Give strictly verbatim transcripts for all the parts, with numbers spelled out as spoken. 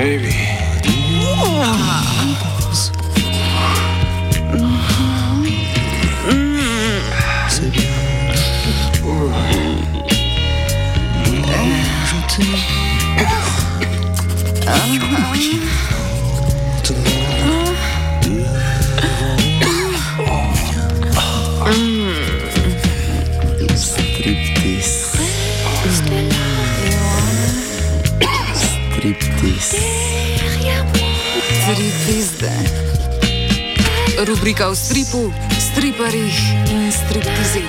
baby. Striptizde. Rubrika v stripu, striparjih in striptizih.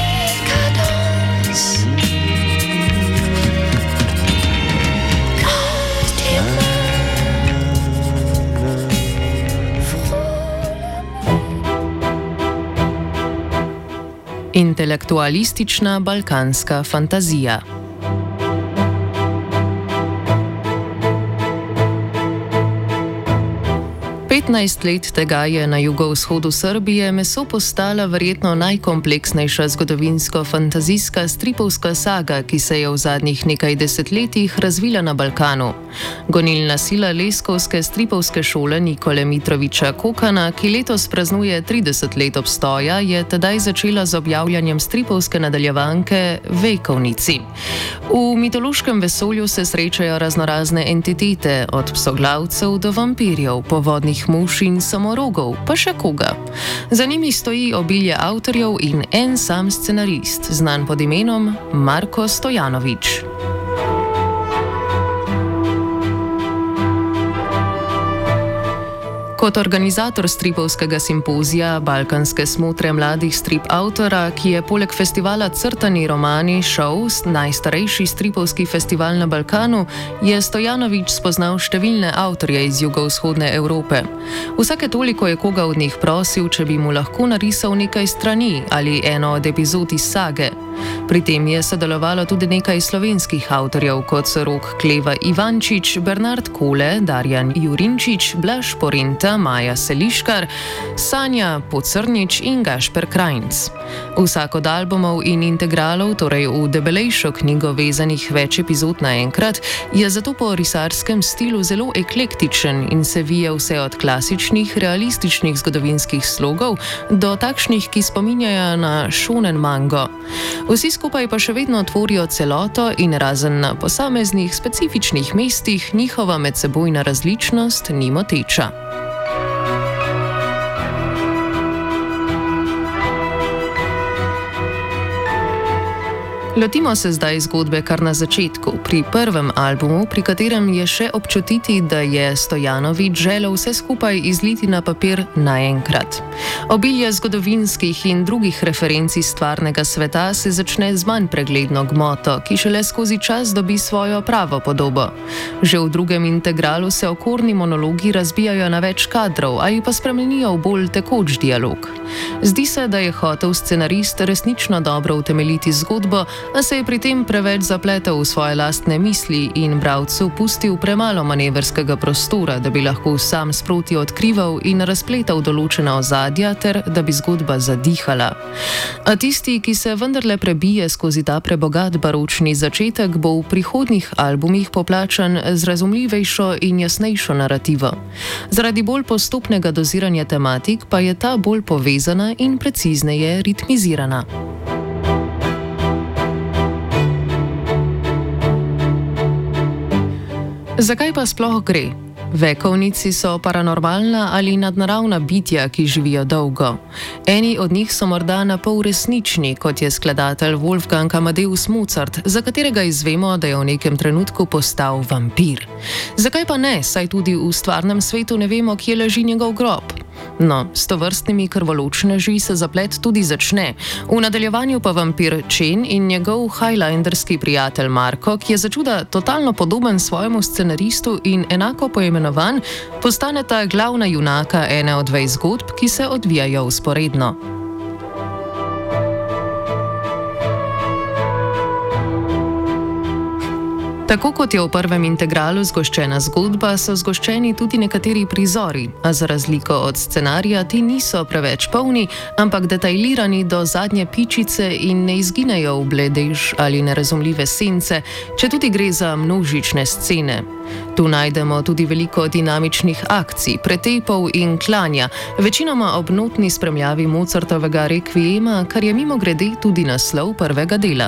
Intelektualistična balkanska fantazija. petnajst let tega je na jugovzhodu Srbije meso postala verjetno najkompleksnejša zgodovinsko-fantazijska stripovska saga, ki se je v zadnjih nekaj desetletjih razvila na Balkanu. Gonilna sila leskovske stripovske šole Nikole Mitrovića Kokana, ki letos praznuje trideset let obstoja, je tedaj začela z objavljanjem stripovske nadaljevanke Vejkovnici. V mitološkem vesolju se srečajo raznorazne entitete, od psoglavcev do vampirjev, povodnih muš in samorogov, pa še koga. Za njimi stoji obilje avtorjev in en sam scenarist, znan pod imenom Marko Stojanović. Kot organizator stripovskega simpozija Balkanske smotre mladih strip avtora, ki je poleg festivala Crtani romani šov, najstarejši stripovski festival na Balkanu, je Stojanović spoznal številne avtorje iz jugovzhodne Evrope. Vsake toliko je koga od njih prosil, če bi mu lahko narisal nekaj strani ali eno od epizod iz sage. Pri tem je sodelovalo tudi nekaj slovenskih avtorjev, kot so Rok Kleva Ivančič, Bernard Kole, Darjan Jurinčič, Blaž Porenta, Maja Seliškar, Sanja Pocrnič in Gašper Krajnc. Vsak od albumov in integralov, torej v debelejšo knjigo vezanih več epizod naenkrat, je zato po risarskem stilu zelo eklektičen in se vije vse od klasičnih, realističnih zgodovinskih slogov do takšnih, ki spominjajo na shonen mango. Vsi skupaj pa še vedno tvorijo celoto in razen na posameznih specifičnih mestih njihova medsebojna različnost ni moteča. Lotimo se zdaj zgodbe kar na začetku, pri prvem albumu, pri katerem je še občutiti, da je Stojanović želel vse skupaj izliti na papir naenkrat. Obilje zgodovinskih in drugih referenc iz stvarnega sveta se začne z manj pregledno gmoto, ki šele skozi čas dobi svojo pravo podobo. Že v drugem integralu se okorni monologi razbijajo na več kadrov ali pa spremenijo v bolj tekoč dialog. Zdi se, da je hotel scenarist resnično dobro utemeljiti zgodbo, a se je pri tem preveč zapletel v svoje lastne misli in bralcu pustil premalo manevrskega prostora, da bi lahko sam sproti odkrival in razpletal določena ozadja ter da bi zgodba zadihala. A tisti, ki se vendarle prebije skozi ta prebogat baročni začetek, bo v prihodnjih albumih poplačan z razumljivejšo in jasnejšo narativo. Zaradi bolj postopnega doziranja tematik pa je ta bolj povezana in precizneje ritmizirana. Zakaj pa sploh gre? Vekovnici so paranormalna ali nadnaravna bitja, ki živijo dolgo. Eni od njih so morda na pol resnični, kot je skladatelj Wolfgang Amadeus Mozart, za katerega izvemo, da je v nekem trenutku postal vampir. Zakaj pa ne, saj tudi v stvarnem svetu ne vemo, kje leži njegov grob? No, s tovrstnimi krvoločneži se zaplet tudi začne. V nadaljevanju pa vampir Čen in njegov highlanderski prijatelj Marko, ki je začuda totalno podoben svojemu scenaristu in enako poimenovan, postaneta glavna junaka ene od dveh zgodb, ki se odvijajo vzporedno. Tako kot je v prvem integralu zgoščena zgodba, so zgoščeni tudi nekateri prizori, a za razliko od scenarija ti niso preveč polni, ampak detajlirani do zadnje pičice in ne izginejo v bledež ali nerazumljive sence, če tudi gre za množične scene. Tu najdemo tudi veliko dinamičnih akcij, pretepov in klanja, večinoma ob notni spremljavi Mozartovega rekviema, kar je mimogrede tudi naslov prvega dela.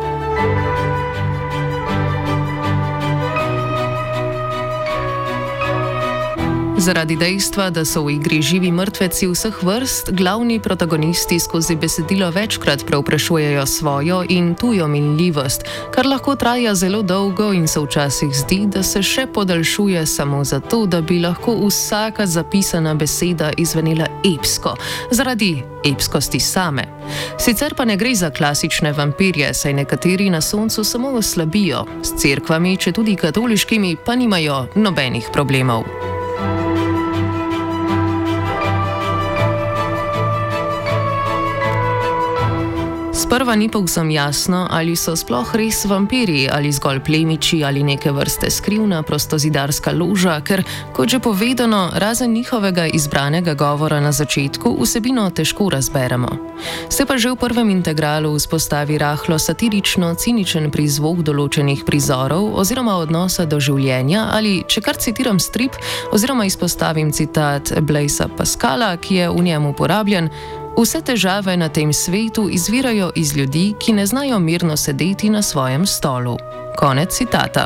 Zaradi dejstva, da so v igri živi mrtveci vseh vrst, glavni protagonisti skozi besedilo večkrat preoprašujejo svojo in tujo minljivost, kar lahko traja zelo dolgo in se včasih zdi, da se še podaljšuje samo zato, da bi lahko vsaka zapisana beseda izvenela epsko, zaradi epskosti same. Sicer pa ne gre za klasične vampirje, saj nekateri na soncu samo oslabijo, s cerkvami, če tudi katoliškimi, pa nimajo nobenih problemov. Sprva ni povsem jasno, ali so sploh res vampiri ali zgolj plemiči ali neke vrste skrivna prostozidarska loža, ker, kot že povedano, razen njihovega izbranega govora na začetku, vsebino težko razberemo. Se pa že v prvem integralu vzpostavi rahlo satirično-ciničen prizvok določenih prizorov oziroma odnosa do življenja ali, če kar citiram strip oziroma izpostavim citat Blaisa Pascala, ki je v njem uporabljen: "Vse težave na tem svetu izvirajo iz ljudi, ki ne znajo mirno sedeti na svojem stolu." Konec citata.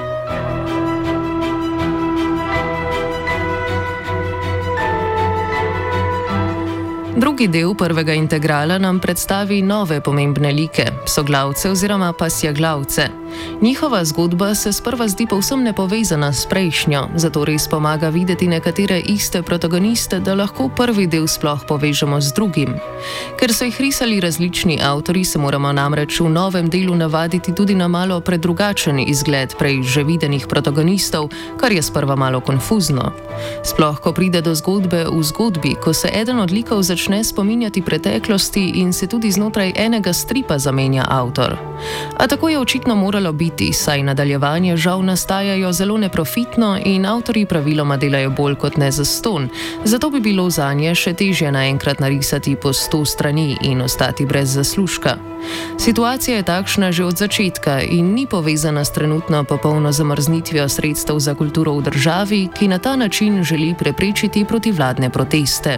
Drugi del prvega integrala nam predstavi nove pomembne like, soglavce oziroma pasjeglavce. Njihova zgodba se sprva zdi povsem nepovezana s prejšnjo, zato res pomaga videti nekatere iste protagoniste, da lahko prvi del sploh povežemo z drugim. Ker so jih risali različni avtorji, se moramo namreč v novem delu navaditi tudi na malo predrugačen izgled prej že videnih protagonistov, kar je sprva malo konfuzno. Sploh, ko pride do zgodbe v zgodbi, ko se eden od likov začne spominjati preteklosti in se tudi znotraj enega stripa zamenja avtor. A tako je očitno moralo biti, saj nadaljevanje žal nastajajo zelo neprofitno in avtorji praviloma delajo bolj kot ne zastonj, zato bi bilo zanje še težje naenkrat narisati po sto strani in ostati brez zaslužka. Situacija je takšna že od začetka in ni povezana s trenutno popolno zamrznitvijo sredstev za kulturo v državi, ki na ta način želi preprečiti protivladne proteste.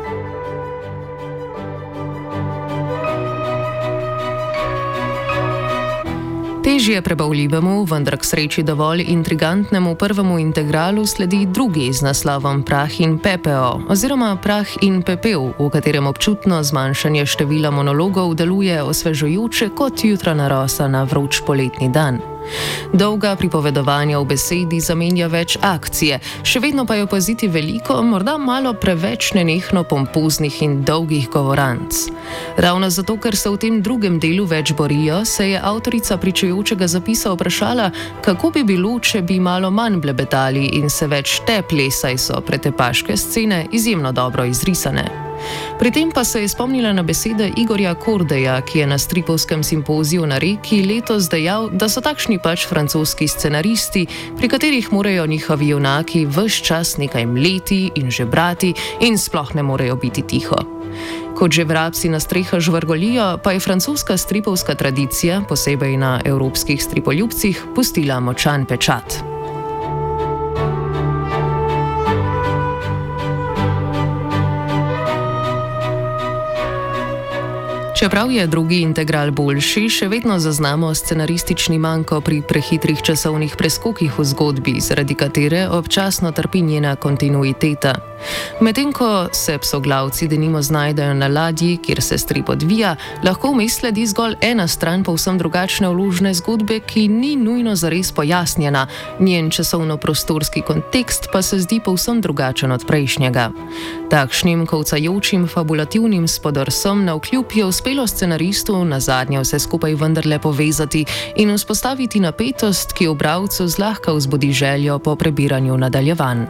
Težje prebavljivemu, vendar k sreči dovolj intrigantnemu prvemu integralu sledi drugi z naslovom Prah in pepeo oziroma Prah in pepel, v katerem občutno zmanjšanje števila monologov deluje osvežujoče kot jutranja rosa na vroč poletni dan. Dolga pripovedovanja v besedi zamenja več akcije, še vedno pa je opaziti veliko, morda malo preveč nenehno pompoznih in dolgih govoranc. Ravno zato, ker se v tem drugem delu več borijo, se je avtorica pričujočega zapisa vprašala, kako bi bilo, če bi malo manj blebetali in se več tepli, saj so pretepaške scene izjemno dobro izrisane. Pri tem pa se je spomnila na besede Igorja Kordeja, ki je na stripovskem simpoziju na Reki letos dejal, da so takšni pač francoski scenaristi, pri katerih morajo njihovi junaki ves čas nekaj mleti in žebrati in sploh ne morejo biti tiho. Kot že vrabci na strehah žvrgolijo, pa je francoska stripovska tradicija, posebej na evropskih stripoljubcih, pustila močan pečat. Čeprav je drugi integral boljši, še vedno zaznamo scenaristični manko pri prehitrih časovnih preskokih v zgodbi, zaradi katere občasno trpi njena kontinuiteta. Medtem ko se psoglavci denimo znajdejo na ladji, kjer se strip odvija, lahko vmes sledi zgolj ena stran povsem drugačne vložne zgodbe, ki ni nujno zares pojasnjena, njen časovno-prostorski kontekst pa se zdi povsem drugačen od prejšnjega. Takšnim kovcajočim fabulativnim spodrsom navkljub je uspelo scenaristu na zadnje vse skupaj vendarle povezati in vzpostaviti napetost, ki v bralcu zlahka vzbudi željo po prebiranju nadaljevanj.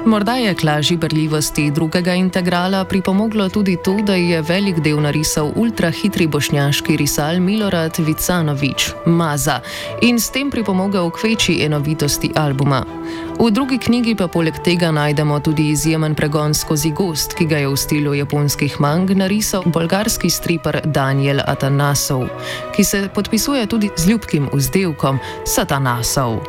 Morda je k lažji berljivosti drugega integrala pripomoglo tudi to, da je velik del narisal ultrahitri bošnjaški risal Milorad Vicanović, Maza, in s tem pripomogel k večji enovitosti albuma. V drugi knjigi pa poleg tega najdemo tudi izjemen pregon skozi gozd, ki ga je v stilu japonskih mang narisal bolgarski striper Daniel Atanasov, ki se podpisuje tudi z ljubkim vzdevkom Satanasov.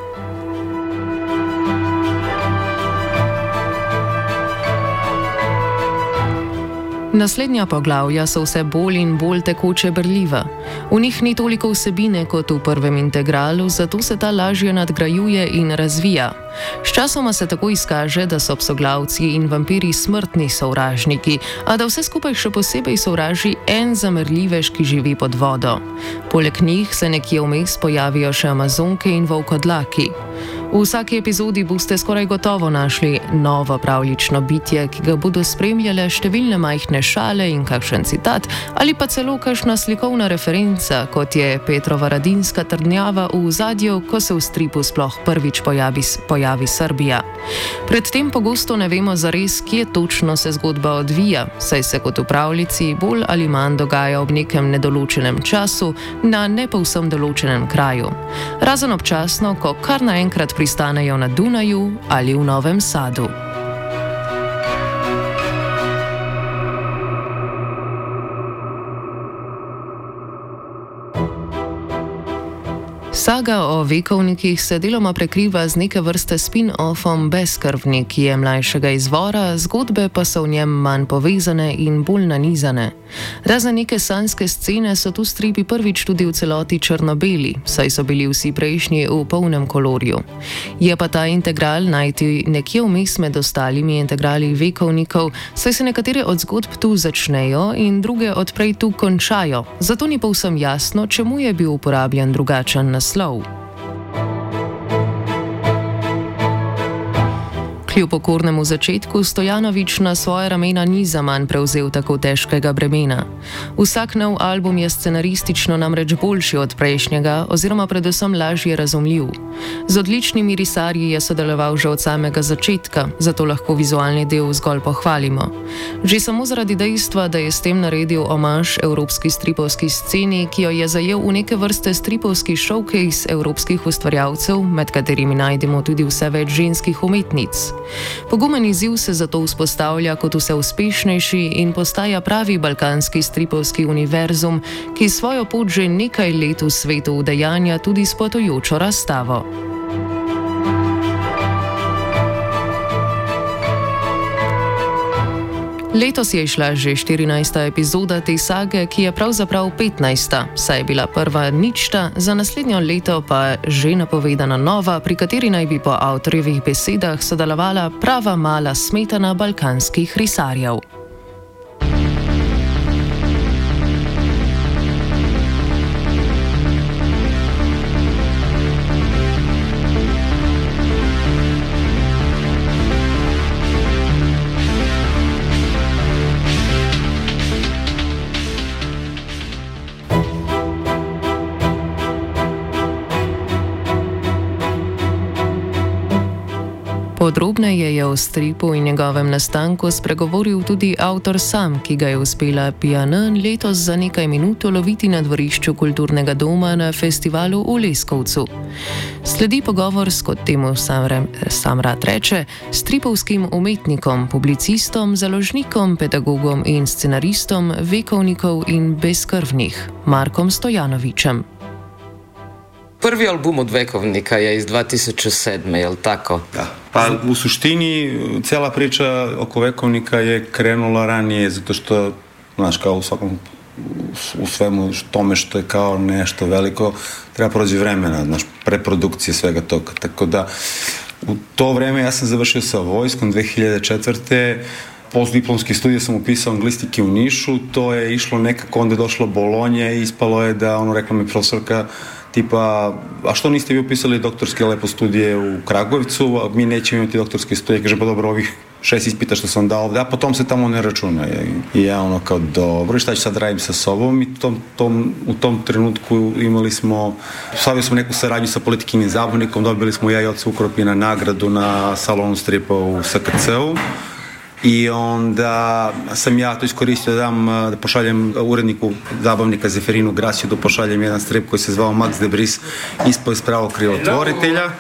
Naslednja poglavja so vse bolj in bolj tekoče berljiva. V njih ni toliko vsebine kot v prvem integralu, zato se ta lažje nadgrajuje in razvija. Sčasoma se tako izkaže, da so psoglavci in vampiri smrtni sovražniki, a da vse skupaj še posebej sovraži en zamrljivež, ki živi pod vodo. Poleg njih se nekje vmes pojavijo še amazonke in volkodlaki. V vsaki epizodi boste skoraj gotovo našli novo pravljično bitje, ki ga bodo spremljale številne majhne šale in kakšen citat, ali pa celo kakšna slikovna referenca, kot je Petrova radinska trdnjava v ozadju, ko se v stripu sploh prvič pojavi, pojavi Srbija. Predtem pogosto ne vemo zares, kje točno se zgodba odvija, saj se kot v pravljici bolj ali manj dogaja ob nekem nedoločenem času na ne povsem določenem kraju. Razen občasno, ko kar naenkrat pristanejo na Dunaju ali v Novem Sadu. Saga o vekovnikih se deloma prekriva z neke vrste spin-offom Bezkrvni, ki je mlajšega izvora, zgodbe pa so v njem manj povezane in bolj nanizane. Razen neke sanjske scene so tu stripi prvič tudi v celoti črno-beli, saj so bili vsi prejšnji v polnem kolorju. Je pa ta integral najti nekje vmes med ostalimi integrali vekovnikov, saj se nekatere od zgodb tu začnejo in druge odprej tu končajo, zato ni povsem jasno, čemu je bil uporabljen drugačen naslov. Kljub okornemu začetku Stojanović na svoje ramena ni zaman prevzel tako težkega bremena. Vsak nov album je scenaristično namreč boljši od prejšnjega oziroma predvsem lažje razumljiv. Z odličnimi risarji je sodeloval že od samega začetka, zato lahko vizualni del zgolj pohvalimo. Že samo zaradi dejstva, da je s tem naredil omaž evropski stripovski sceni, ki jo je zajel v neke vrste stripovski showcase evropskih ustvarjalcev, med katerimi najdemo tudi vse več ženskih umetnic. Pogumen izziv se zato vzpostavlja kot vse uspešnejši in postaja pravi balkanski stripovski univerzum, ki svojo pot že nekaj let v svetu udejanja tudi s potujočo razstavo. Letos je išla že štirinajsta epizoda te sage, ki je pravzaprav petnajsta, saj je bila prva ničta, za naslednjo leto pa že napovedana nova, pri kateri naj bi po avtorjevih besedah sodelovala prava mala smetana balkanskih risarjev. Podrobneje je o stripu in njegovem nastanku spregovoril tudi avtor sam, ki ga je uspela Pianen letos za nekaj minut uloviti na dvorišču kulturnega doma na festivalu v Leskovcu. Sledi pogovor s, kot temu sam, re, sam rad reče, stripovskim umetnikom, publicistom, založnikom, pedagogom in scenaristom vekovnikov in bezkrvnih, Markom Stojanovićem. Prvi album od Vekovnika je iz dva tisuće sedme, je li tako? Da. Pa u suštini cijela priča oko Vekovnika je krenula ranije, zato što, znaš, kao u svakom, u svemu tome što je kao nešto veliko, treba prođe vremena, znaš, preprodukcije svega toga. Tako da, u to vreme ja sam završio sa vojskom dve hiljade četvrte. Postdiplomski studij sam upisao anglistike u Nišu, to je išlo nekako, onda je došlo Bolonje i ispalo je da, ono, rekla mi profesorka, tipa, a što niste vi upisali doktorske lepo studije u Kragujevcu, a mi nećemo imati doktorske studije, kažem, pa dobro, ovih šest ispita što sam dao ovde, a potom se tamo ne računa. I ja ono kao, dobro, i šta ću sad radim sa sobom? I tom, tom, u tom trenutku imali smo, slavili smo neku saradnju sa Politikinim zabavnikom, dobili smo ja i Oca Ukropina nagradu na salonu stripa u S K C-u. I onda sam ja to iskoristio da dam, da pošaljem uredniku zabavnika Zeferinu Grasiju, da pošaljem jedan strip koji se zvao Max de Bris ispod spravo krivotvoritelja.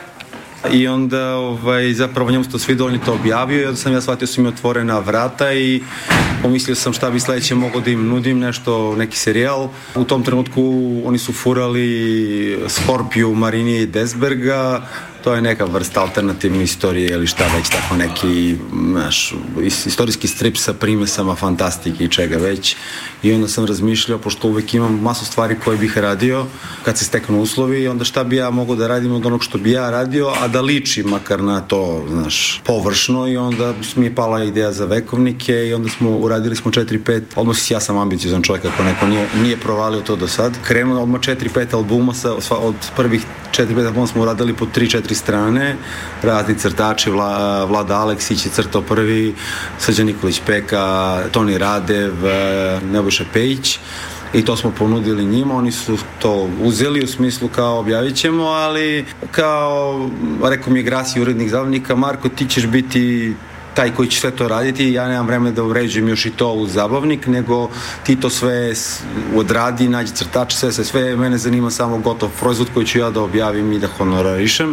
I onda ovaj, zapravo njemu se to svidilo, on je to objavio i onda sam ja shvatio su mi otvorena vrata i pomislio sam šta bi sledeće mogo da im nudim, nešto, neki serijal. U tom trenutku oni su furali Skorpiju Marinije i Desberga, to je neka vrsta alternativne istorije ili šta već, tako neki, znaš, istorijski strip sa primesama fantastike i čega već. I onda sam razmišljao, pošto uvek imam masu stvari koje bih radio kad se steknu uslovi, onda šta bi ja mogao da radim od onog što bi ja radio, a da liči makar na to, znaš, površno. I onda mi je pala ideja za vekovnike i onda smo uradili smo četiri pet, odmah ja sam ambiciozan čovjek ako neko nije, nije provalio to do sad. Krenuo odmah četiri pet albuma, sa, od prvih četiri pet albuma smo uradili po tri četiri strane, razni crtači, Vla, Vlada Aleksić je crtao prvi, Srđan Nikolić Peka, Toni Radev, Nebojša Pejić, i to smo ponudili njima, oni su to uzeli u smislu kao objavit ćemo, ali kao rekao mi je Grasi, urednik zabavnika, Marko, ti ćeš biti taj koji će sve to raditi, ja nemam vreme da uređujem još i to u zabavnik, nego ti to sve odradi, nađi crtače, sve, sve, sve, mene zanima samo gotov proizvod koji ću ja da objavim i da honorarišem.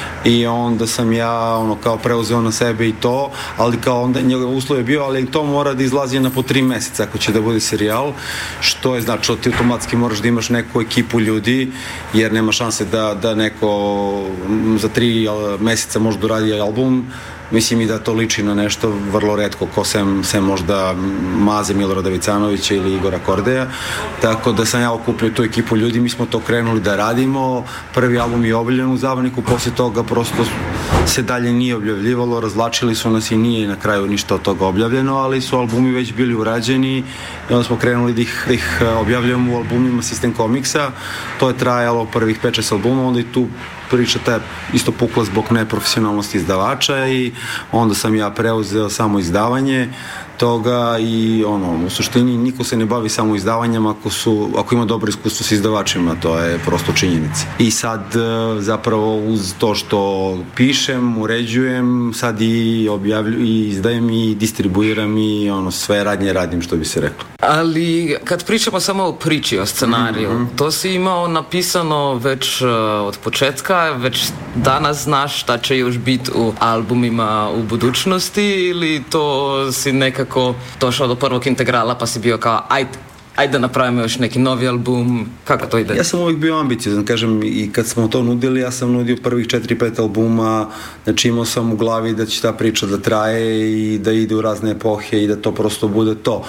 I onda sam ja ono kao preuzeo na sebe i to, ali kao onda njegov uslov je bio, ali to mora da izlazi na po tri meseca ako će da bude serijal, što je znači ti automatski moraš da imaš neku ekipu ljudi, jer nema šanse da, da neko za tri meseca može da uradi album. Mislim i da to liči na nešto vrlo retko, ko sem, sem možda Maze Milorada Vicanovića ili Igora Kordeja. Tako da sam ja okupio tu ekipu ljudi, mi smo to krenuli da radimo. Prvi album je objavljen u zabavniku, posle toga prosto se dalje nije objavljivalo, razvlačili su nas i nije na kraju ništa od toga objavljeno, ali su albumi već bili urađeni i onda smo krenuli da ih, da ih objavljamo u albumima Sistem Komiksa. To je trajalo prvih pet šest albuma, onda i tu priča ta isto pukla zbog neprofesionalnosti izdavača i onda sam ja preuzeo samo izdavanje toga i ono, u suštini niko se ne bavi samo izdavanjem ako, su, ako ima dobro iskustvo s izdavačima, to je prosto činjenica. I sad zapravo uz to što pišem, uređujem, sad i objavljujem i izdajem i distribuiram i ono, sve radnje radim, što bi se reklo. Ali kad pričamo samo o priči, o scenariju, mm-hmm. to si imao napisano već uh, od početka, već danas znaš šta će još biti u albumima u budućnosti ili to si nekako došao do prvog integrala pa si bio kao ajde, ajde da napravimo još neki novi album, kako to ide? Ja sam uvijek bio ambiciozan, kažem, i kad smo to nudili, ja sam nudio prvih četiri pet albuma, znači imao sam u glavi da će ta priča da traje i da ide u razne epohe i da to prosto bude to.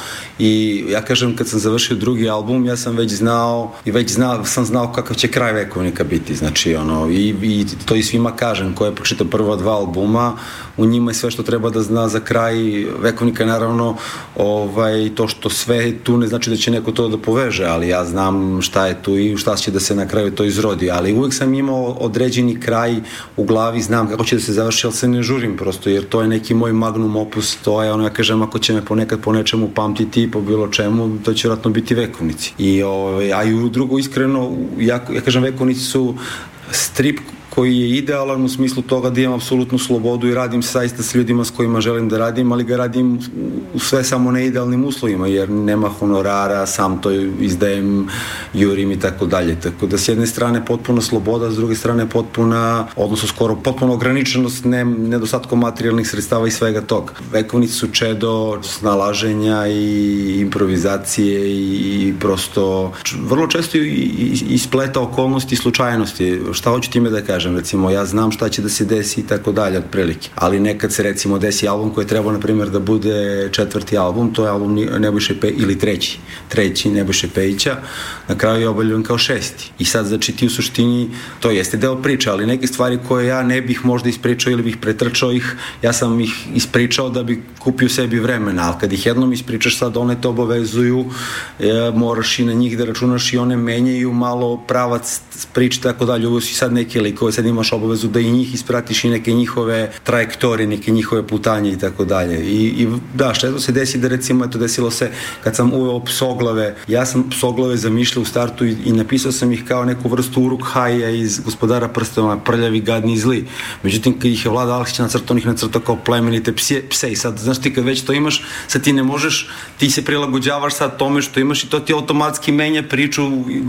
I ja kažem, kad sam završio drugi album, ja sam već znao i već znao, sam znao kakav će kraj vekovnika biti, znači ono, i, i to i svima kažem, ko je pročitao prva dva albuma, u njima je sve što treba da zna za kraj vekovnika, naravno, ovaj, to što sve tu ne znači da će neko to da poveže, ali ja znam šta je tu i šta će da se na kraju to izrodi, ali uvijek sam imao određeni kraj u glavi, znam kako će da se završi, ali se ne žurim prosto, jer to je neki moj magnum opus, to je ono, ja kažem, ako će me ponekad po nečemu pamtiti, po bilo čemu, to će vjerojatno biti vekovnici. I, ovaj, a i u drugo, iskreno, ja, ja kažem, vekovnici su strip koji je idealan u smislu toga da imam apsolutnu slobodu i radim saista s ljudima s kojima želim da radim, ali ga radim u sve samo neidealnim uslovima, jer nema honorara, sam to izdajem, jurim i tako dalje. Tako da s jedne strane potpuna sloboda, s druge strane potpuna, odnosno skoro potpuno ograničenost, ne, nedostatkom materijalnih sredstava i svega toga. Vekovnici su čedo snalaženja i improvizacije i prosto vrlo često i, i, i spleta okolnosti i slučajnosti. Šta hoću time da kažem? kažem, recimo ja znam šta će da se desi i tako dalje, otprilike. Ali nekad se recimo desi album koji je trebao, na primjer, da bude četvrti album, to je album Nebojše Pejića, ili treći, treći Nebojše Pejića, na kraju je objavljen kao šesti. I sad, znači, ti u suštini, to jeste deo priče, ali neke stvari koje ja ne bih možda ispričao ili bih pretrčao ih, ja sam ih ispričao da bi kupio sebi vremena, ali kad ih jednom ispričaš, sad one te obavezuju, e, moraš i na njih da računaš i one menjaju malo pravac priče, tako dalje, uvo si sad neke likove, sad imaš obavezu da i njih ispratiš i neke njihove trajektorije, neke njihove putanje i tako dalje. I, i da, što se desi da recimo, eto, desilo se kad sam uveo Psoglave, ja sam Psoglave zamišljao u startu i, i napisao sam ih kao neku vrstu Uruk-haja iz Gospodara prstena, prljavi, gadni i zli. Međutim, kad ih je Vlada Aleksić nacrtao, on ih nacrtao kao plemenite pse, pse i sad, znaš ti, kad već to imaš, sad ti ne možeš, ti se prilagođavaš sad tome što imaš i to ti automatski menja priču,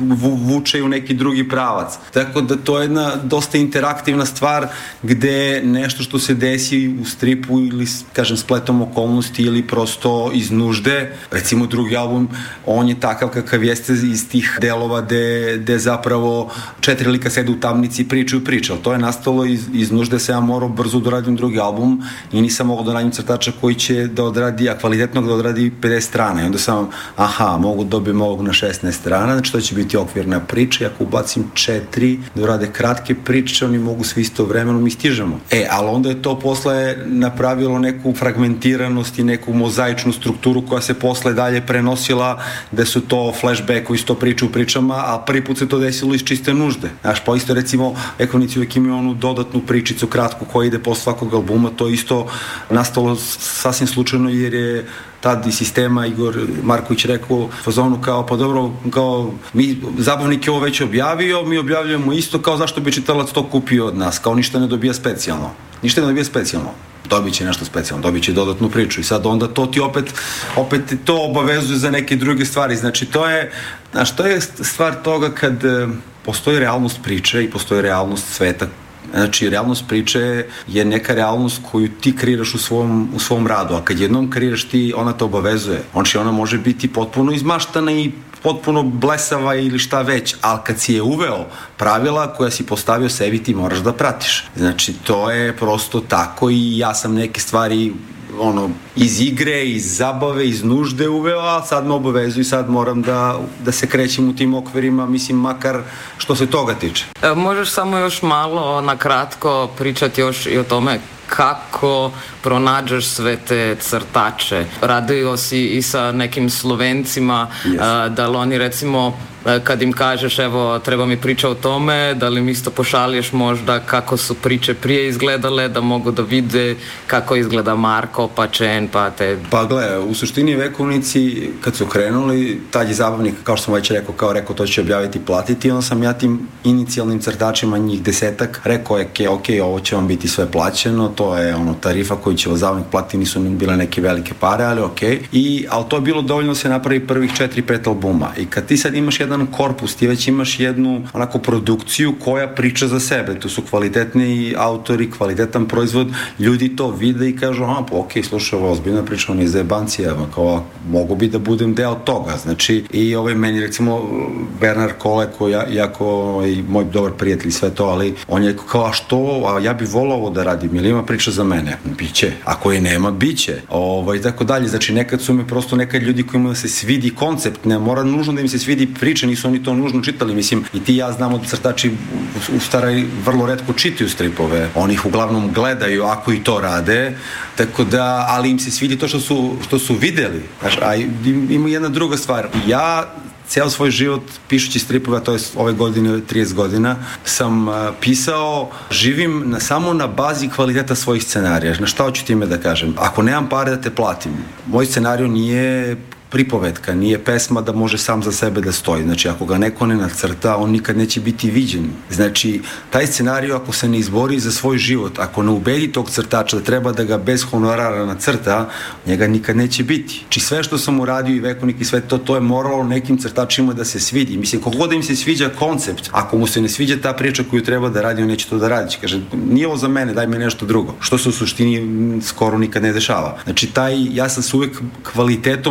vuče u neki drugi pravac. Tako da to je jedna dosta interaktivna stvar gde nešto što se desi u stripu ili, kažem, spletom okolnosti ili prosto iz nužde, recimo drugi album, on je takav kakav jeste iz tih delova gde, gde zapravo četiri lika sede u tamnici i pričaju priče, ali to je nastalo iz, iz nužde, se ja morao brzo da odradim drugi album i nisam mogao da nađem crtača koji će da odradi, a kvalitetnog da odradi pedeset strana i onda sam, aha, mogu dobijem ovog na šesnaest strana, znači to će biti okvirna priča i ako ubacim četiri da urade kratke priče, oni mogu svi istovremeno, mi stižemo. E, ali onda je to posle napravilo neku fragmentiranost i neku mozaičnu strukturu koja se posle dalje prenosila, da su to flashbackovi sto priča u pričama, a prvi put se to desilo iz čiste nužde. Znaš, pa isto recimo, Ekovnici uvek imaju onu dodatnu pričicu kratku koja ide posle svakog albuma, to isto nastalo sasvim slučajno jer je tad iz sistema Igor Marković rekao fazonu kao, pa dobro, kao mi, zabavnik je ovo već objavio, mi objavljujemo isto, kao zašto bi čitalac to kupio od nas, kao ništa ne dobija specijalno. Ništa ne dobija specijalno. Dobit će nešto specijalno, dobit će dodatnu priču i sad onda to ti opet, opet to obavezuje za neke druge stvari. Znači to je, znaš, to je stvar toga kad postoji realnost priče i postoji realnost sveta. Znači, realnost priče je neka realnost koju ti kreiraš u svom, u svom radu, a kad jednom kreiraš ti, ona te obavezuje. Znači, ona može biti potpuno izmaštana i potpuno blesava ili šta već, ali kad si je uveo pravila koja si postavio sebi, ti moraš da pratiš. Znači, to je prosto tako i ja sam neke stvari ono, iz igre, iz zabave, iz nužde uveo, a sad me obavezuju i sad moram da, da se krećem u tim okvirima, mislim, makar što se toga tiče. E, možeš samo još malo na kratko pričati još i o tome kako pronađeš sve te crtače. Radio si i sa nekim Slovencima, yes. a, da li oni recimo kad im kažeš evo treba mi priča o tome, da li mi isto pošalješ možda kako su priče prije izgledale, da mogu da vide kako izgleda Marko, pa Čen, pa te... Pa gle, u suštini Vekovnici kad su krenuli, tad je zabavnik, kao što sam već rekao, kao rekao to će objaviti i platiti, onda sam ja tim inicijalnim crtačima, njih desetak, rekao je ok, ok, ovo će vam biti sve plaćeno, to je ono tarifa koju će vas zabavnik platiti, nisu bile neke velike pare, ali ok, i, ali to je bilo dovoljno da se napravi prvih četiri, pet albuma i kad ti sad imaš jedan korpus, ti već imaš jednu onako produkciju koja priča za sebe, to su kvalitetni autori, kvalitetan proizvod, ljudi to vide i kažu, aha, pa okej, slušaj, ovo ozbiljna priča, on je za jebancija, kao, mogu bi da budem deo toga, znači, i ovaj meni, recimo, Bernard Kole, koji ja, jako, ovaj, moj dobar prijatelj, sve to, ali on je kao, a što, a ja bi volao ovo da radim, ili ima priča za mene? Biće, ako je nema, biće, ovaj, tako dalje, znači, nekad su me prosto nekad ljudi kojima da se svidi koncept, ne mora nužno da im se svidi priča, nisu oni to nužno čitali, mislim, i ti ja znamo da crtači u staraj vrlo retko čitaju stripove, oni ih uglavnom gledaju ako i to rade, tako da, ali im se svidi to što su, što su videli, znaš, a ima jedna druga stvar, ja ceo svoj život pišući stripove, to je ove godine trideset godina, sam uh, pisao, živim na, samo na bazi kvaliteta svojih scenarija. Na šta hoću time da kažem? Ako nemam pare da te platim, moj scenarij nije pripovetka, nije pesma da može sam za sebe da stoji. Znači, ako ga neko ne nacrta, on nikad neće biti viđen. Znači, taj scenarij, ako se ne izbori za svoj život, ako ne ubedi tog crtača da treba da ga bez honorara nacrta, njega nikad neće biti. Znači, sve što sam uradio i Vekovnik i sve to, to je moralo nekim crtačima da se svidi. Mislim, kogod da im se sviđa koncept, ako mu se ne sviđa ta priča koju treba da radi, on neće to da radi. Kaže, nije ovo za mene, daj mi nešto drugo. Što se u suštini skoro nikad ne dešava. Znači, taj, ja sam se uvek kvalitetom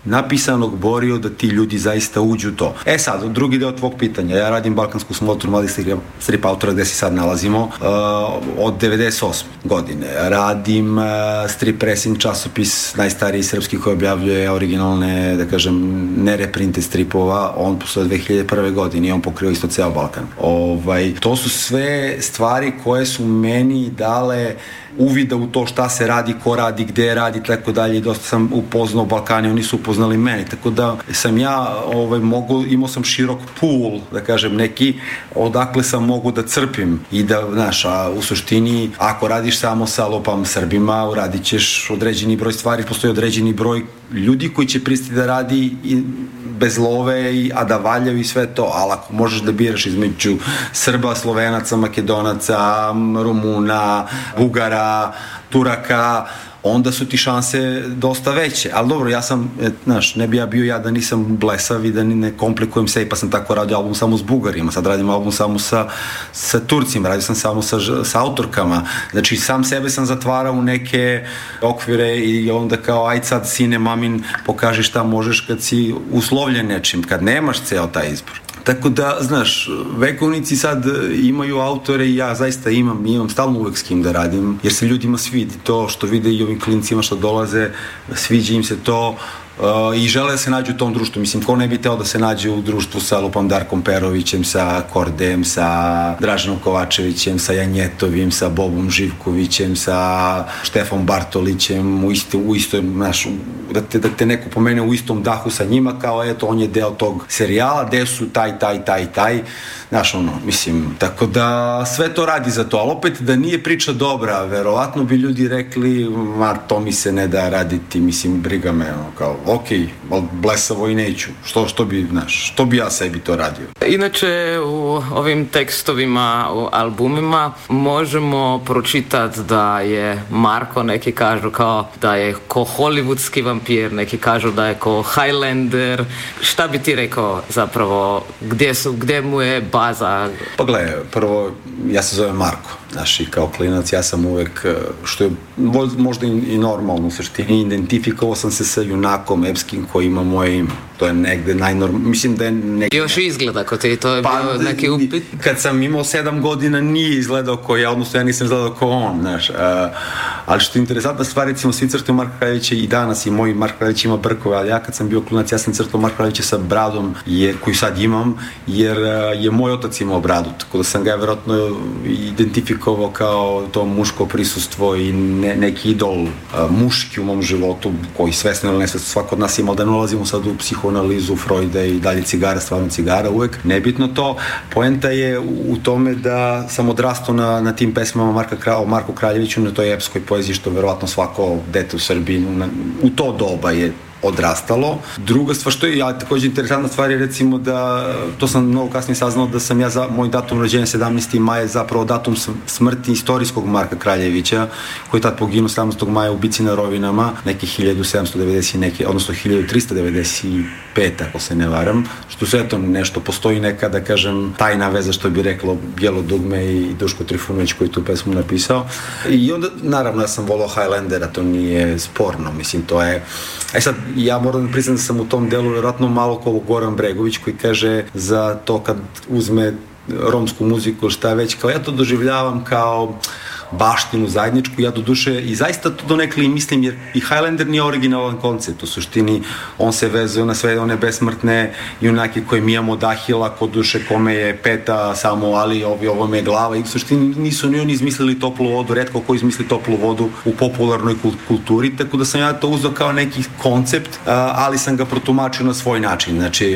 napisanog borio da ti ljudi zaista uđu u to. E sad, drugi deo tvog pitanja, ja radim Balkansku smotru mladih strip autora gde se sad nalazimo uh, od devedeset osme godine. Radim uh, strip pressing časopis najstariji srpski koji objavljuje originalne, da kažem, nereprinte stripova, on postoje dve hiljade prve godine i on pokrio isto ceo Balkan. Ovaj, to su sve stvari koje su meni dale uvida u to šta se radi, ko radi, gde radi, tako dalje, i dosta sam upoznao Balkani, oni su upoznali meni, tako da sam ja, ovaj, mogu, imao sam širok pool, da kažem, neki, odakle sam mogu da crpim i da, znaš, a u suštini, ako radiš samo sa lopam Srbima, uradit ćeš određeni broj stvari, postoji određeni broj ljudi koji će pristati da radi i bez love, i, a da valjaju i sve to, ali ako možeš da biraš između Srba, Slovenaca, Makedonaca, Rumuna, Bugara, Turaka, onda su ti šanse dosta veće. Ali dobro, ja sam, znaš, ne bi ja bio ja da nisam blesav i da ne komplikujem se, pa sam tako radio album samo s Bugarima, sad radim album samo sa, sa Turcima, radio sam samo sa, sa autorkama, znači sam sebe sam zatvarao u neke okvire i onda kao, aj sad sine mamin, pokaži šta možeš kad si uslovljen nečim, kad nemaš ceo taj izbor. Tako da, znaš, vekovnici sad imaju autore i ja zaista imam, imam stalno uvek s kim da radim, jer se ljudima svidi to što vide i ovim klincima što dolaze, sviđa im se to, Uh, i žele da se nađu u tom društvu. Mislim, ko ne bi teo da se nađe u društvu sa Lupom Darkom Perovićem, sa Kordem, sa Draženom Kovačevićem, sa Janjetovim, sa Bobom Živkovićem, sa Štefom Bartolićem, u isto, u isto, znaš, da te, da te neko pomene u istom dahu sa njima, kao eto, on je deo tog serijala, gde su taj, taj, taj, taj, znaš, ono, mislim, tako da sve to radi za to, ali opet da nije priča dobra, verovatno bi ljudi rekli, ma, to mi se ne da raditi, mislim, briga me, ono, kao, ok, ali blesavo i neću. Što, što bi, znaš, što bi ja sebi to radio? Inače, u ovim tekstovima, u albumima, možemo pročitati da je Marko, neki kažu kao da je ko hollywoodski vampir, neki kažu da je ko Highlander. Šta bi ti rekao zapravo, gdje su, gdje mu je baza? Pa gledaj, prvo, ja se zovem Marko. Znaš, i kao klinac ja sam uvek, što je možda i normalno u suštini, identifikovao sam se sa junakom epskim koji ima moje ime. To je negde najnormalno, mislim da je negde... Još izgleda ko ti, to je pa, bio neki upit? Kad sam imao sedam godina nije izgledao ko ja, odnosno ja nisam izgledao ko on, znaš. Uh, ali što je interesantna stvar, recimo svi crtaju Marka Kraljevića i danas i moj Marko Kraljević ima brkove, ali ja kad sam bio klinac ja sam crtao Marka Kraljevića sa bradom je, koju sad imam, jer uh, je moj otac imao bradu, tako da sam ga verovatno identifikovao kao to muško prisustvo i ne, neki idol uh, muški u mom životu, koji svesno ili nesvesno svako od nas imao, da ne ulazimo sad u psihoanalizu Freuda i dalje cigara, stvarno cigara uvek, nebitno to. Poenta je u, u tome da sam odrastao na, na tim pesmama Marka, o Marku Kraljeviću, na toj epskoj poeziji, što verovatno svako dete u Srbiji na, u to doba je odrastalo. Druga stvar što je ja, takođe interesantna stvar je recimo da, to sam mnogo kasnije saznao, da sam ja za moj datum rođenja sedamnaesti maja zapravo datum smrti istorijskog Marka Kraljevića, koji je tad poginuo sedamnaestog maja u bici na Rovinama, neke hiljadu sedamsto devedeset neke, odnosno hiljadu trista devedeset pet ako se ne varam, što sve to nešto, postoji neka, da kažem, tajna veza, što bi reklo Bijelo dugme i Duško Trifunović koji tu pesmu napisao. I onda, naravno, ja sam volao Highlandera, to nije sporno, mislim, to je... E sad, ja moram da priznam da sam u tom delu verovatno malo kao Goran Bregović, koji kaže za to kad uzme romsku muziku, šta već, kao ja to doživljavam kao baštinu zajedničku, ja do duše i zaista to donekle i mislim, jer i Highlander nije originalan koncept, u suštini on se vezuje na sve one besmrtne junake koje mi imamo, Dahila, kod duše kome je peta samo, ali ovi, ovo me je glava, i u suštini nisu ni oni izmislili toplu vodu, retko ko izmisli toplu vodu u popularnoj kulturi, tako da sam ja to uzeo kao neki koncept, ali sam ga protumačio na svoj način. Znači,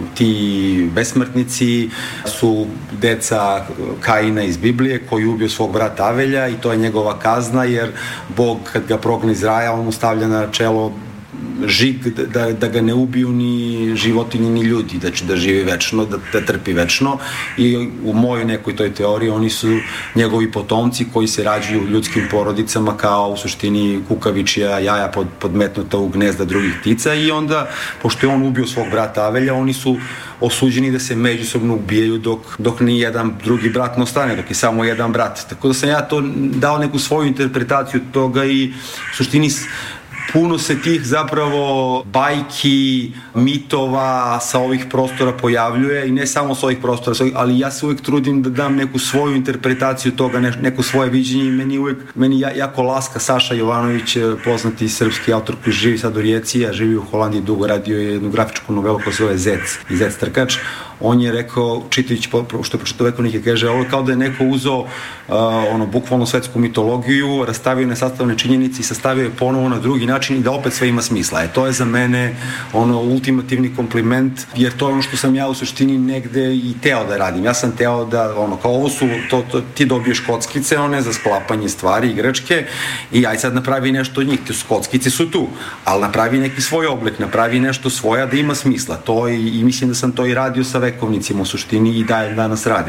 ti besmrtnici su deca Kaina iz Biblije, koji ubio svog brata Avelja, i to je njegova kazna, jer Bog kad ga progne iz raja, on mu stavlja na čelo žig da, da ga ne ubiju ni životinji ni ljudi, znači da živi večno, da, da trpi večno, i u mojoj nekoj toj teoriji oni su njegovi potomci koji se rađuju u ljudskim porodicama kao u suštini kukavičija jaja pod, podmetnuta u gnezda drugih ptica, i onda, pošto je on ubio svog brata Avelja, oni su osuđeni da se međusobno ubijaju dok, dok ni jedan drugi brat ne ostane, dok je samo jedan brat. Tako da sam ja to dao neku svoju interpretaciju toga i u suštini puno se tih zapravo bajki, mitova sa ovih prostora pojavljuje i ne samo sa ovih prostora, ali ja se uvijek trudim da dam neku svoju interpretaciju toga, ne, neko svoje viđenje i meni uvijek, meni jako laska Saša Jovanović, poznati srpski autor koji živi sad u Rijeci, ja živi u Holandiji, dugo radio je jednu grafičku novelu koja se zove Zec i Zec Trkač. On je rekao, čitajući što je pročitao Vekovnike, kaže, ovo je kao da je neko uzeo uh, ono, bukvalno svetsku mitologiju, rastavio na sastavne činjenice i sastavio je ponovo na drugi način i da opet sve ima smisla. E, to je za mene ono ultimativni kompliment, jer to je ono što sam ja u suštini negde i teo da radim. Ja sam teo da, ono, kao ovo su, to, to, ti dobiješ kockice, one za sklapanje stvari, igračke, i aj sad napravi nešto od njih. Te kockice su tu, ali napravi neki svoj oblik, napravi nešto svoja da ima smisla. To i, i mislim da sam to i radio sa Vekovnicima u suštini i da danas radim.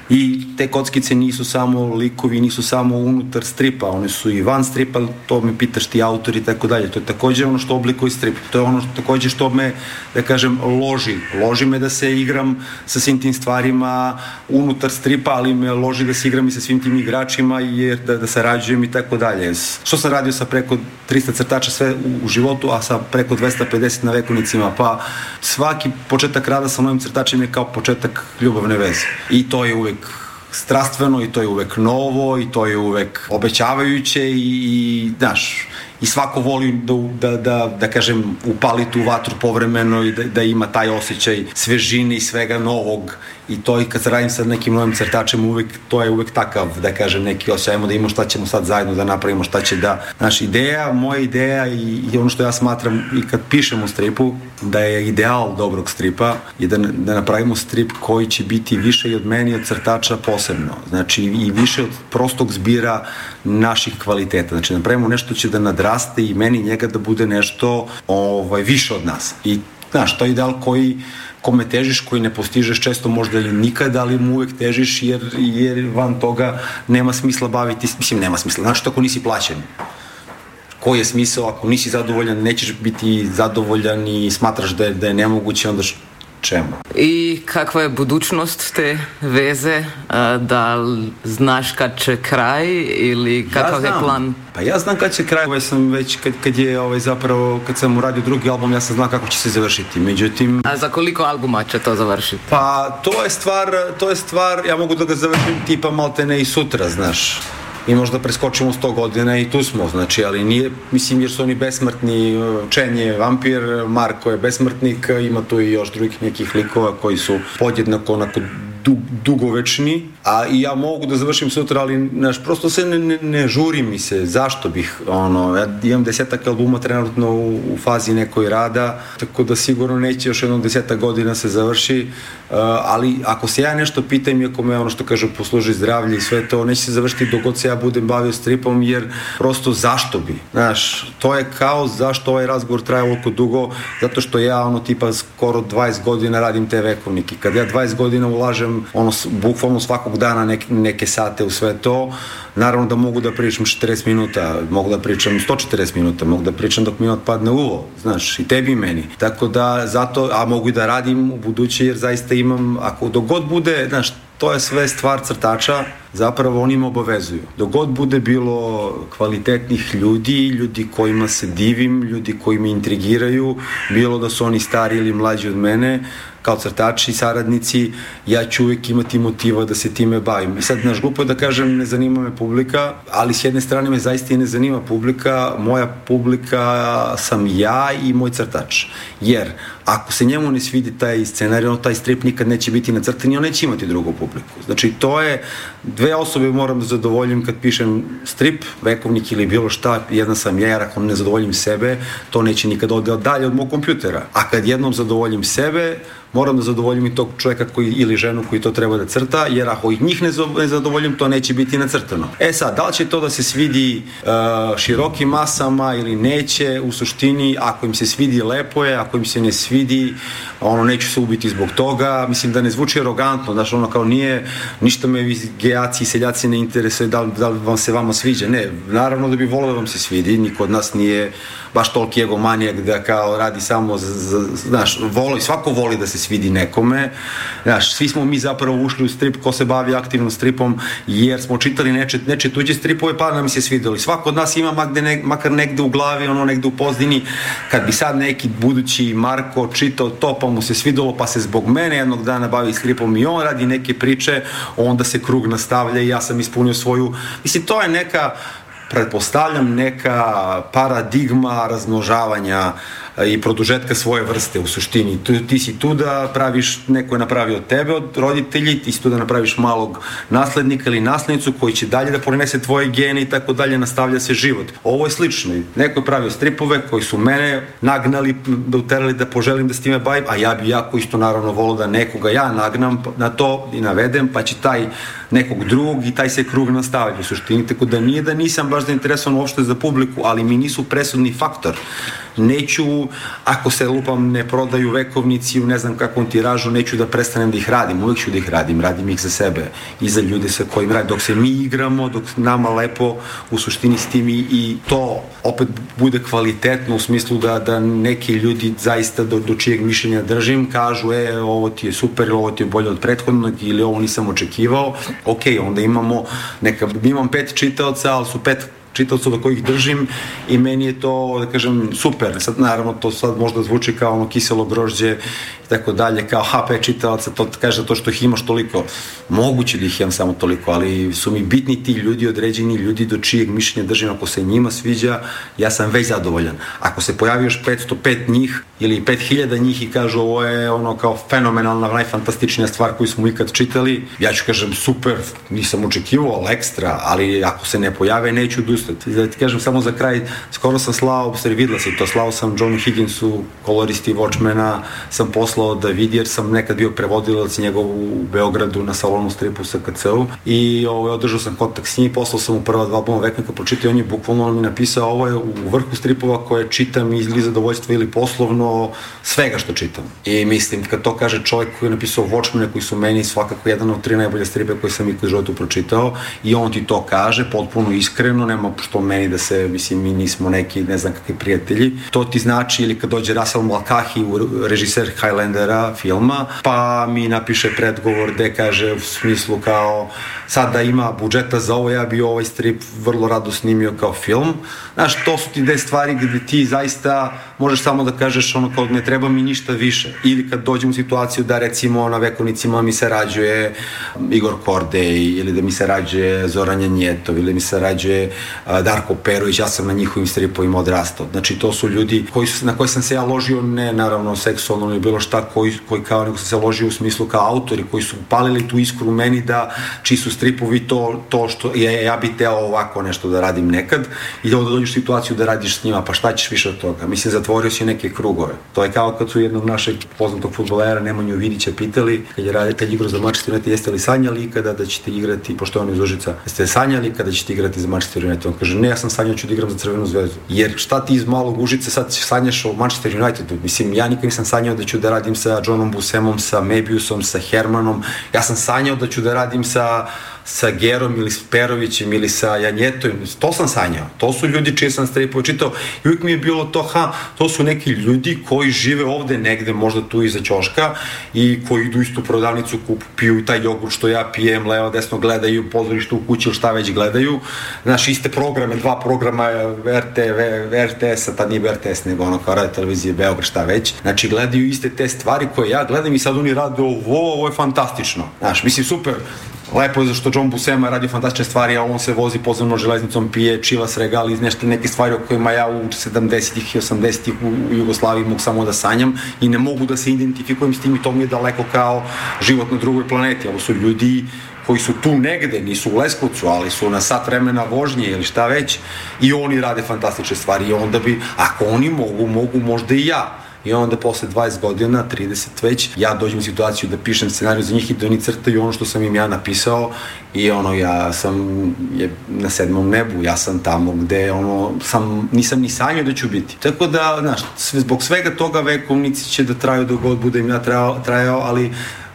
I te kockice nisu samo likovi, nisu samo unutar stripa, one su i van stripa, to me pitaš ti autori i tako dalje. To je takođe ono što oblikuje strip. To je ono što, takođe što me, da kažem, loži. Loži me da se igram sa svim tim stvarima unutar stripa, ali me loži da se igram i sa svim tim igračima jer da, da sarađujem i tako dalje. Što sam radio sa preko trista crtača sve u, u životu, a sa preko dvesta pedeset na Vekovnicima, pa svaki početak rada sa novim crtačem je kao početak ljubavne veze. I to je uvek strastveno i to je uvek novo i to je uvek obećavajuće i, i znaš, i svako voli da, da, da, da kažem, upali tu vatru povremeno i da, da ima taj osjećaj svežine i svega novog. I to i kad se radim sa nekim novim crtačem, uvek, to je uvek takav, da kažem, neki osjećaj, ajmo da imamo šta ćemo sad zajedno da napravimo, šta će da... Naša ideja, moja ideja i, i ono što ja smatram i kad pišem u stripu, da je ideal dobrog stripa je da, da napravimo strip koji će biti više i od meni, od crtača posebno. Znači i više od prostog zbira naših kvaliteta. Znači napravimo nešto će da nadraste i meni njega da bude nešto ovaj, više od nas. I znaš, to je ideal koji kome težiš, koji ne postižeš često možda ili nikada, ali mu uvek težiš jer, jer van toga nema smisla baviti, mislim nema smisla, znači ako nisi plaćen. Koji je smisao, ako nisi zadovoljan, nećeš biti zadovoljan i smatraš da je, da je nemoguće, onda čemu? I kakva je budućnost te veze? Da znaš kad će kraj ili kakav ja je plan? Pa ja znam kad će kraj, ovaj sam već kad, kad je ovaj zapravo, kad sam uradio drugi album, ja sam znam kako će se završiti, međutim... A za koliko albuma će to završiti? Pa to je stvar, to je stvar, ja mogu da ga završim tipa maltene i sutra, znaš. I možda preskočimo sto godina i tu smo, znači, ali nije, mislim, jer su oni besmrtni, Čen je vampir, Marko je besmrtnik, ima tu i još drugih nekih likova koji su podjednako onako du, dugovečni, a i ja mogu da završim sutra, ali, znaš, prosto se ne, ne, ne žuri mi se, zašto bih, ono, ja imam desetak albuma trenutno u, u fazi nekoj rada, tako da sigurno neće još jedno desetak godina se završi, uh, ali ako se ja nešto pitam, iako me ono što kažu posluži zdravlje i sve to, neće se završiti dok god se ja budem bavio stripom, jer prosto zašto bi, znaš, to je kao zašto ovaj razgovor traje ovoliko dugo, zato što ja ono tipa skoro dvadeset godina radim te Vekovnike, kad ja dvadeset godina ulažem ono bukvalno svakog dana neke, neke sate u sve to, naravno da mogu da pričam četrdeset minuta, mogu da pričam sto četrdeset minuta, mogu da pričam dok mi otpadne uvo, znaš, i tebi i meni. Tako da, zato, a mogu i da radim u buduće, jer zaista imam, ako dok god bude, znaš, to je sve stvar crtača, zapravo oni im obavezuju. Dok god bude bilo kvalitetnih ljudi, ljudi kojima se divim, ljudi koji me intrigiraju, bilo da su oni stari ili mlađi od mene, kao crtači i saradnici, ja ću uvijek imati motiva da se time bavim. I sad, znaš, glupo je da kažem, ne zanima me publika, ali s jedne strane me zaista i ne zanima publika, moja publika sam ja i moj crtač. Jer, ako se njemu ne svidi taj scenarij, ono, taj strip nikad neće biti nacrtan i on neće imati drugu publiku. Znači, to je, dve osobe moram da zadovoljim kad pišem strip, Vekovnik ili bilo šta, jedna sam ja, jer ako ne zadovoljim sebe, to neće nikad odati dalje od mog kompjutera. A kad jednom zadovoljim sebe, moram da zadovoljim i tog čovjeka koji, ili ženu koji to treba da crta, jer ako ih njih ne zadovoljim, to neće biti nacrtano. E sad, da li će to da se svidi uh, širokim masama ili neće, u suštini, ako im se svidi, lepo je, ako im se ne svidi, ono, neću se ubiti zbog toga, mislim da ne zvuči arogantno, znaš, ono kao nije, ništa me vi gejaci i seljaci ne interesuje da li, da li vam se vama sviđa, ne, naravno da bi volio da vam se svidi, niko od nas nije baš toliki egomanijak da kao radi samo, za, za, znaš, voli, svako voli da se svidi nekome. Znaš, svi smo mi zapravo ušli u strip ko se bavi aktivno stripom jer smo čitali neče, neče tuđe stripove pa nam se svidjeli. Svako od nas ima makde ne, makar negde u glavi, ono negde u pozdini. Kad bi sad neki budući Marko čitao to pa mu se svidjelo pa se zbog mene jednog dana bavi stripom i on radi neke priče, onda se krug nastavlja i ja sam ispunio svoju... Mislim, to je neka, pretpostavljam, neka paradigma razmnožavanja i produžetka svoje vrste u suštini. Tu, ti si tu da praviš, neko je napravio od tebe, od roditelji, ti si tu da napraviš malog naslednika ili naslednicu koji će dalje da prenese tvoje gene i tako dalje, nastavlja se život. Ovo je slično. Neko je pravio stripove koji su mene nagnali, da uterali da poželim da s time bavim, a ja bi jako isto naravno volio da nekoga ja nagnam na to i navedem, pa će taj nekog drugog i taj se krug nastavlja u suštini. Tako da nije da nisam baš zainteresovan uopšte za publiku, ali mi nisu presudni faktor. Neću, ako se lupam ne prodaju vekovnici u ne znam kakvom tiražu, neću da prestanem da ih radim, uvijek ću da ih radim, radim ih za sebe i za ljude sa kojim radim, dok se mi igramo, dok nama lepo u suštini s tim i, i to opet bude kvalitetno u smislu da, da neki ljudi zaista do, do čijeg mišljenja držim, kažu e, ovo ti je super ili ovo ti je bolje od prethodnog ili ovo nisam očekivao, ok, onda imamo neka, imam pet čitaoca, ali su pet čitaoca do kojih držim i meni je to, da kažem, super. Sad, naravno, to sad možda zvuči kao ono kiselo grožđe i tako dalje, kao ha, pet čitaoca, to kaže to što ih imaš toliko. Moguće da ih imam samo toliko, ali su mi bitni ti ljudi, određeni ljudi do čijeg mišljenja držim, ako se njima sviđa, ja sam već zadovoljan. Ako se pojavi još petsto pet njih ili pet hiljada njih i kažu ovo je ono kao fenomenalna, najfantastičnija stvar koju smo ikad čitali, ja ću kažem super, nisam očekivao, ali ekstra, ali ako se ne pojave, neću odustati. Da ti kažem samo za kraj, skoro sam slao, stvari videla si to, slao sam Johnu Higginsu, koloristi Watchmena, sam poslao da vidi jer sam nekad bio prevodilac njegov u Beogradu na salonu stripu sa K C U i ovaj, održao sam kontakt s njim, poslao sam mu prva dva albuma Veknika, pročitao, on je bukvalno on mi napisao ovo je u vrhu stripova koje čitam ili zadovoljstva ili poslovno, svega što čitam. I mislim, kad to kaže čovjek koji je napisao Watchmene, koji su meni svakako jedan od tri najbolje stripe koje sam ikad u životu pročitao i on ti to kaže potpuno iskreno, nema što meni da se, mislim, mi nismo neki, ne znam kakvi prijatelji. To ti znači, ili kad dođe Russell Mulcahy, režiser Highlandera filma, pa mi napiše predgovor gde kaže u smislu kao sad da ima budžeta za ovo, ja bi ovaj strip vrlo rado snimio kao film. Znaš, to su ti dve stvari gde ti zaista možeš samo da kažeš ono kao ne treba mi ništa više. Ili kad dođem u situaciju da recimo na vekovnicima mi se rađuje Igor Kordej ili da mi se rađuje Zoran Janjetov ili da mi se rađuje Darko Perović, ja sam na njihovim stripovima odrastao. Znači to su ljudi koji su, na koje sam se ja ložio, ne naravno seksualno ili bilo šta, koji, koji kao nego sam se ložio u smislu kao autori koji su palili tu iskru u meni da čiji su stripovi to, to što je, ja bi teo ovako nešto da radim nekad i da onda dođeš u situaciju da radiš s njima, pa šta ćeš više od toga? Mislim, zatvorio si neke krugove. To je kao kad su jednog našeg poznatog fudbalera Nemanju Vidića pitali, kad je radio taj igrao za Manchester United, jeste li sanjali ikada da ćete igrati, pošto on iz Užica, jeste li sanjali kada ćete igrati za Manchester United? On kaže, ne, ja sam sanjao ću da igram za Crvenu zvezdu. Jer šta ti iz malog Užice sad sanjaš o Manchester Unitedu? Mislim, ja nikad nisam sanjao da ću da radim sa Johnom Busemom, sa Mebiusom, sa Hermanom. Ja sam sanjao da ću da radim sa sa Gerom ili s Perovićem ili sa Janjetovim, to sam sanjao. To su ljudi čije sam stripove čitao i uvijek mi je bilo to, ha, to su neki ljudi koji žive ovde negde, možda tu iza ćoška i koji idu istu prodavnicu, kupu, piju i taj jogurt što ja pijem, levo, desno gledaju, pozorište u kući ili šta već gledaju. Znaš, iste programe, dva programa R T V, R T S-a, tad nije R T S, nego ono kao radio televizije Beograd, šta već. Znači, gledaju iste te stvari koje ja gledam i sad oni rade ovo, ovo je fantastično. Znaš, mislim, super. Lepo je zašto John Buscema radi fantastične stvari, a on se vozi podzemnom železnicom, pije čivas regal iz nešto, neke stvari o kojima ja u sedamdesetih i osamdesetih u Jugoslaviji mogu samo da sanjam i ne mogu da se identifikujem s tim i to mi je daleko kao život na drugoj planeti. Ovo su ljudi koji su tu negde, nisu u Leskovcu, ali su na sat vremena vožnje ili šta već i oni rade fantastične stvari i onda bi, ako oni mogu, mogu možda i ja. I onda posle dvadeset godina, trideset već, ja dođem u situaciju da pišem scenariju za njih i da oni crtaju ono što sam im ja napisao i ono, ja sam je na sedmom nebu, ja sam tamo gde, ono, sam, nisam ni sanjao da ću biti. Tako da, znaš, sve, zbog svega toga vekovnici će da traju dok god bude im ja trajao, trajao ali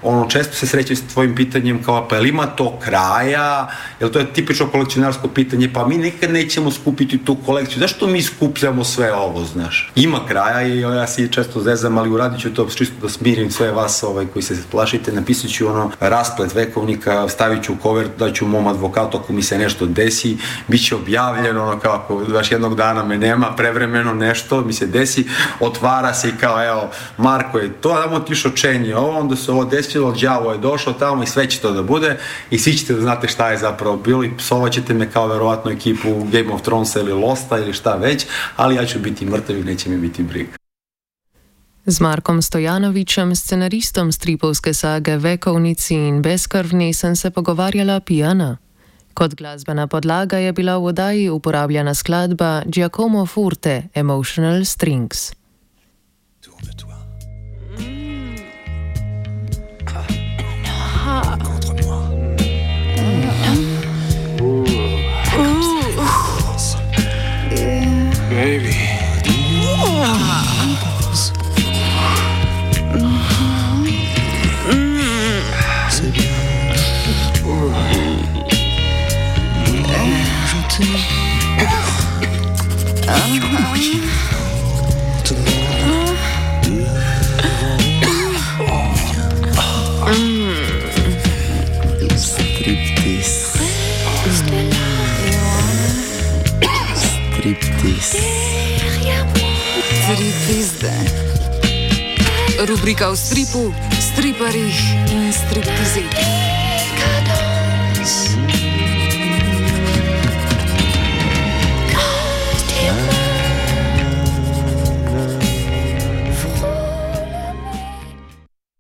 ono, često se sreće s tvojim pitanjem kao, pa jel ima to kraja, jel to je tipično kolekcionarsko pitanje, pa mi nikad nećemo skupiti tu kolekciju, zašto mi skupljamo sve ovo, znaš? Ima kraja i ja si često zezam, ali uradit ću to čisto da smirim sve vas ovaj, koji se plašite, napisat ću ono rasplet vekovnika, stavit ću u kover, daću mom advokatu ako mi se nešto desi, bit će objavljeno, ono kao ako baš jednog dana me nema, prevremeno nešto mi se desi, otvara se i kao evo, Marko je to, damo tišo čenje ovo, onda se ovo desilo, đavo je došao tamo i sve će to da bude i svi ćete da znate šta je zapravo bilo i psovaćete me kao verovatno ekipu Game of Thronesa ili Losta ili šta već, ali ja ću biti mrtav i neće mi biti briga. Z Markom Stojanovičem, scenaristom stripovske sage Vekovnici in Bezkrvni, sem se pogovarjala Pijana. Kot glasbena podlaga je bila v oddaji uporabljena skladba Giacomo Forte, Emotional Strings. Baby. Striptizde. Rubrika v stripu, striparjih in striptizih.